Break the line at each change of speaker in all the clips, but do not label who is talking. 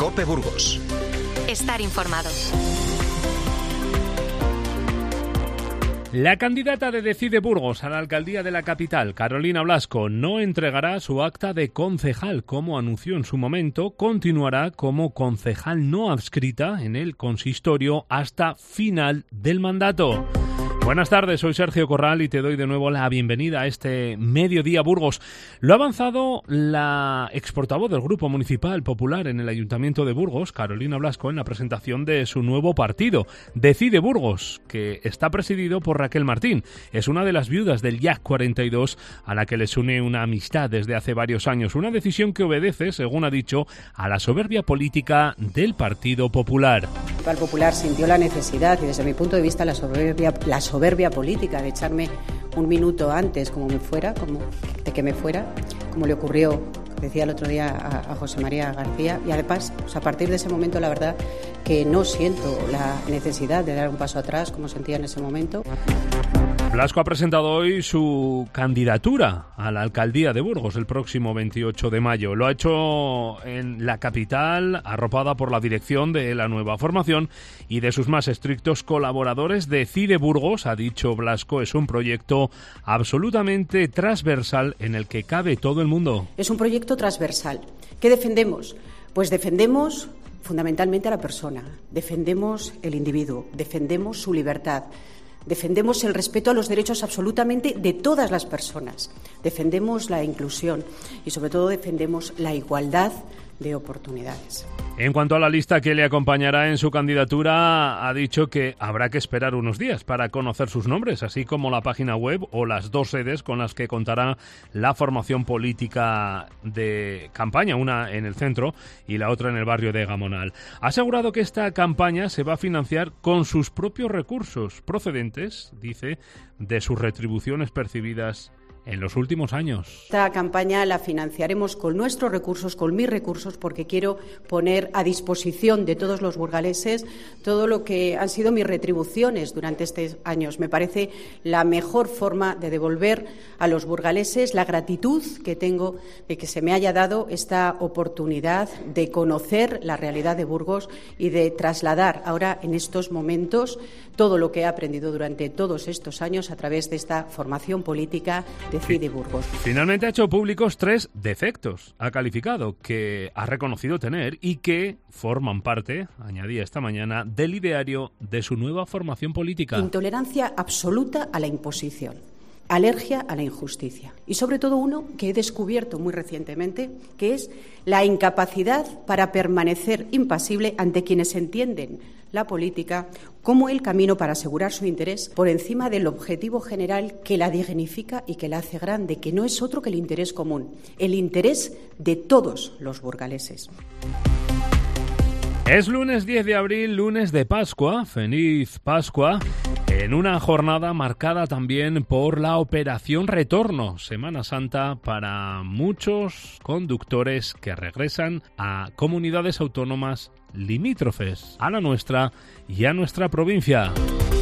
COPE Burgos.
Estar informado.
La candidata de Decide Burgos a la alcaldía de la capital, Carolina Blasco, no entregará su acta de concejal. Como anunció en su momento, continuará como concejal no adscrita en el consistorio hasta final del mandato. Buenas tardes, soy Sergio Corral y te doy de nuevo la bienvenida a este Mediodía Burgos. Lo ha avanzado la exportavoz del Grupo Municipal Popular en el Ayuntamiento de Burgos, Carolina Blasco, en la presentación de su nuevo partido, Decide Burgos, que está presidido por Raquel Martín. Es una de las viudas del YAC 42 a la que les une una amistad desde hace varios años. Una decisión que obedece, según ha dicho, a la soberbia política del Partido Popular.
El Popular sintió la necesidad y desde mi punto de vista la soberbia política de echarme un minuto antes como que me fuera, como le ocurrió, decía el otro día a José María García, y además, a partir de ese momento, la verdad que no siento la necesidad de dar un paso atrás como sentía en ese momento.
Blasco ha presentado hoy su candidatura a la alcaldía de Burgos el próximo 28 de mayo. Lo ha hecho en la capital, arropada por la dirección de la nueva formación y de sus más estrictos colaboradores. Decide Burgos, ha dicho Blasco, es un proyecto absolutamente transversal en el que cabe todo el mundo.
Es un proyecto transversal. ¿Qué defendemos? Pues defendemos fundamentalmente a la persona, defendemos el individuo, defendemos su libertad. Defendemos el respeto a los derechos absolutamente de todas las personas. Defendemos la inclusión y, sobre todo, defendemos la igualdad de oportunidades.
En cuanto a la lista que le acompañará en su candidatura, ha dicho que habrá que esperar unos días para conocer sus nombres, así como la página web o las dos sedes con las que contará la formación política de campaña, una en el centro y la otra en el barrio de Gamonal. Ha asegurado que esta campaña se va a financiar con sus propios recursos procedentes, dice, de sus retribuciones percibidas en los últimos años.
Esta campaña la financiaremos con nuestros recursos, con mis recursos, porque quiero poner a disposición de todos los burgaleses todo lo que han sido mis retribuciones durante estos años. Me parece la mejor forma de devolver a los burgaleses la gratitud que tengo de que se me haya dado esta oportunidad de conocer la realidad de Burgos y de trasladar ahora en estos momentos todo lo que he aprendido durante todos estos años a través de esta formación política Decide Burgos.
Finalmente ha hecho públicos 3 defectos, ha calificado, que ha reconocido tener y que forman parte, añadía esta mañana, del ideario de su nueva formación política.
Intolerancia absoluta a la imposición, alergia a la injusticia y sobre todo uno que he descubierto muy recientemente, que es la incapacidad para permanecer impasible ante quienes entienden la política como el camino para asegurar su interés por encima del objetivo general que la dignifica y que la hace grande, que no es otro que el interés común, el interés de todos los burgaleses.
Es lunes 10 de abril, lunes de Pascua, feliz Pascua, en una jornada marcada también por la Operación Retorno, Semana Santa para muchos conductores que regresan a comunidades autónomas limítrofes a la nuestra y a nuestra provincia.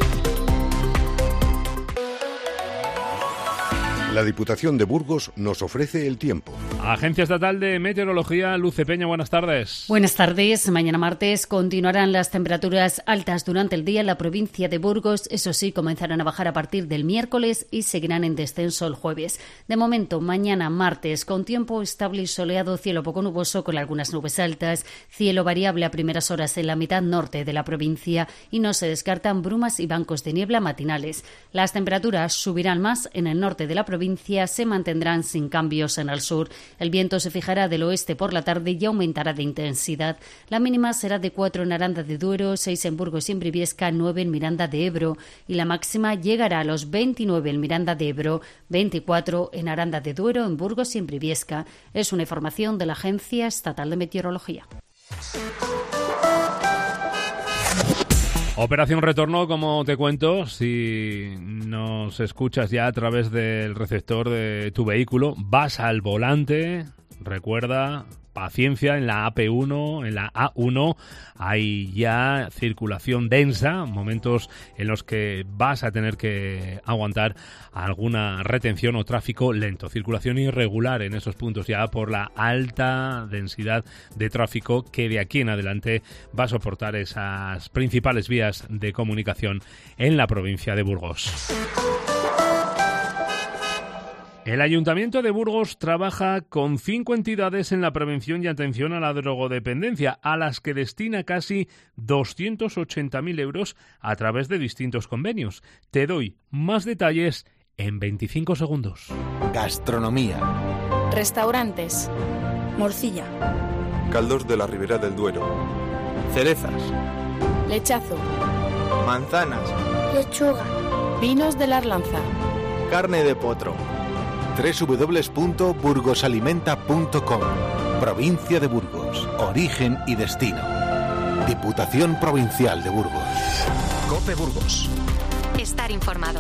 La Diputación de Burgos nos ofrece el tiempo.
Agencia Estatal de Meteorología, Luce Peña, buenas tardes.
Buenas tardes. Mañana martes continuarán las temperaturas altas durante el día en la provincia de Burgos. Eso sí, comenzarán a bajar a partir del miércoles y seguirán en descenso el jueves. De momento, mañana martes, con tiempo estable y soleado, cielo poco nuboso con algunas nubes altas, cielo variable a primeras horas en la mitad norte de la provincia y no se descartan brumas y bancos de niebla matinales. Las temperaturas subirán más en el norte de la provincia, se mantendrán sin cambios en el sur. El viento se fijará del oeste por la tarde y aumentará de intensidad. La mínima será de 4 en Aranda de Duero, 6 en Burgos y en Briviesca, 9 en Miranda de Ebro y la máxima llegará a los 29 en Miranda de Ebro, 24 en Aranda de Duero, en Burgos y en Briviesca. Es una información de la Agencia Estatal de Meteorología.
Operación Retorno, como te cuento, si nos escuchas ya a través del receptor de tu vehículo, vas al volante, recuerda paciencia en la AP1, en la A1 hay ya circulación densa, momentos en los que vas a tener que aguantar alguna retención o tráfico lento, circulación irregular en esos puntos ya por la alta densidad de tráfico que de aquí en adelante va a soportar esas principales vías de comunicación en la provincia de Burgos. El Ayuntamiento de Burgos trabaja con 5 entidades en la prevención y atención a la drogodependencia, a las que destina casi 280.000 euros a través de distintos convenios. Te doy más detalles en 25 segundos.
Gastronomía.
Restaurantes. Morcilla.
Caldos de la Ribera del Duero.
Cerezas.
Lechazo.
Manzanas.
Lechuga. Vinos de la Arlanza.
Carne de potro.
www.burgosalimenta.com. Provincia de Burgos. Origen y destino. Diputación Provincial de Burgos.
COPE Burgos.
Estar informado.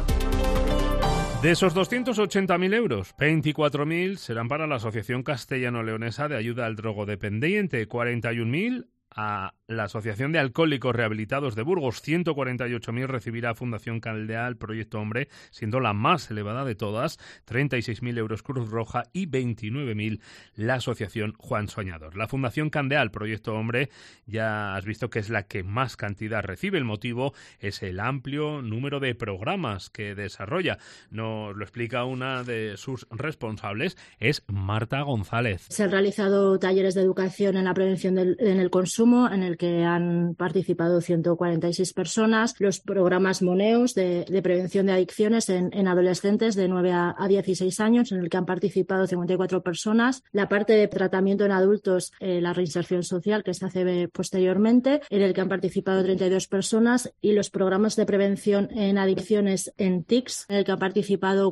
De esos 280.000 euros, 24.000 serán para la Asociación Castellano-Leonesa de Ayuda al Drogodependiente, 41.000 a la Asociación de Alcohólicos Rehabilitados de Burgos, 148.000 recibirá Fundación Caldeal Proyecto Hombre, siendo la más elevada de todas, 36.000 euros Cruz Roja y 29.000 la Asociación Juan Soñador. La Fundación Caldeal Proyecto Hombre ya has visto que es la que más cantidad recibe. El motivo es el amplio número de programas que desarrolla. Nos lo explica una de sus responsables, es Marta González.
Se han realizado talleres de educación en la prevención en el consumo, en el que han participado 146 personas, los programas Moneus de prevención de adicciones en adolescentes de 9 a 16 años, en el que han participado 54 personas, la parte de tratamiento en adultos, la reinserción social, que se hace posteriormente, en el que han participado 32 personas, y los programas de prevención en adicciones en TICS, en el que han participado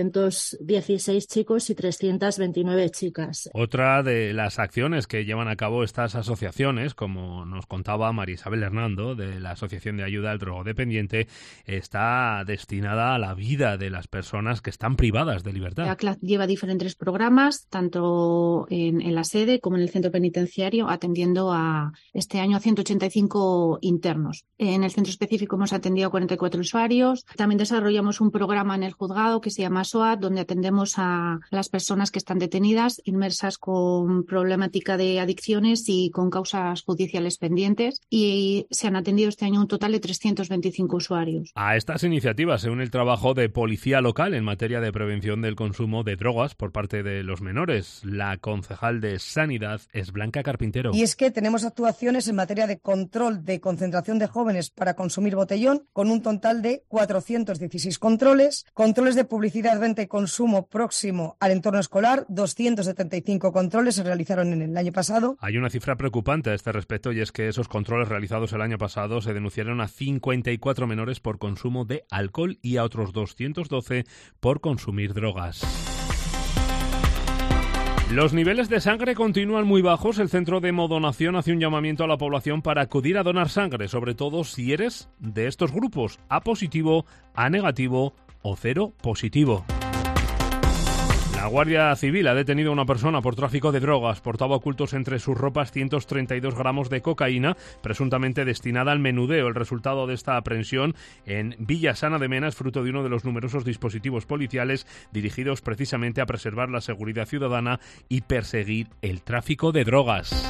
416 chicos y 329 chicas.
Otra de las acciones que llevan a cabo estas asociaciones, como nos contaba María Isabel Hernando, de la Asociación de Ayuda al Drogodependiente, está destinada a la vida de las personas que están privadas de libertad.
ACLAD lleva diferentes programas, tanto en la sede como en el centro penitenciario, atendiendo este año a 185 internos. En el centro específico hemos atendido a 44 usuarios. También desarrollamos un programa en el juzgado que se llama SOAT, donde atendemos a las personas que están detenidas, inmersas con problemática de adicciones y con causas judiciales pendientes, y se han atendido este año un total de 325 usuarios.
A estas iniciativas se une el trabajo de policía local en materia de prevención del consumo de drogas por parte de los menores. La concejal de Sanidad es Blanca Carpintero.
Y es que tenemos actuaciones en materia de control de concentración de jóvenes para consumir botellón, con un total de 416 controles de publicidad, venta y consumo próximo al entorno escolar, 275 controles se realizaron en el año pasado.
Hay una cifra preocupante a este respecto, y es que esos controles realizados el año pasado se denunciaron a 54 menores por consumo de alcohol y a otros 212 por consumir drogas. Los niveles de sangre continúan muy bajos. El Centro de Hemodonación hace un llamamiento a la población para acudir a donar sangre, sobre todo si eres de estos grupos: A positivo, A negativo o cero positivo. La Guardia Civil ha detenido a una persona por tráfico de drogas. Portaba ocultos entre sus ropas 132 gramos de cocaína, presuntamente destinada al menudeo. El resultado de esta aprehensión en Villasana de Mena es fruto de uno de los numerosos dispositivos policiales dirigidos precisamente a preservar la seguridad ciudadana y perseguir el tráfico de drogas.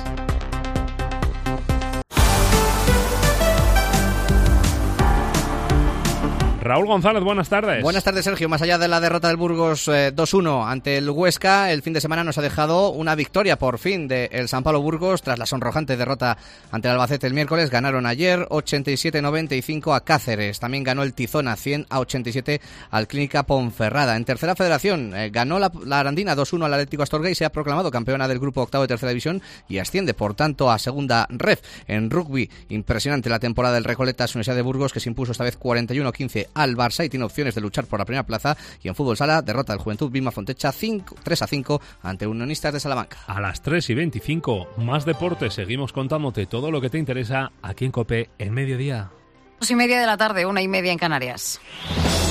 Raúl González, buenas tardes.
Buenas tardes, Sergio. Más allá de la derrota del Burgos 2-1 ante el Huesca, el fin de semana nos ha dejado una victoria por fin del San Pablo Burgos tras la sonrojante derrota ante el Albacete el miércoles. Ganaron ayer 87-95 a Cáceres. También ganó el Tizona 100-87 al Clínica Ponferrada. En Tercera Federación ganó la Arandina 2-1 al Atlético Astorga y se ha proclamado campeona del grupo octavo de Tercera División y asciende, por tanto, a Segunda Ref. En rugby, impresionante la temporada del Recoletas Universidad de Burgos, que se impuso esta vez 41-15 al Barça y tiene opciones de luchar por la primera plaza. Y en fútbol sala, derrota del Juventud Vilma Fontecha 3-5 ante Unionistas de Salamanca.
A las 3:25, más deporte. Seguimos contándote todo lo que te interesa aquí en COPE en Mediodía.
2:30 de la tarde, 1:30 en Canarias.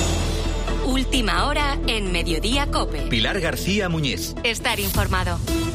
Última hora en Mediodía COPE.
Pilar García Muñiz.
Estar informado.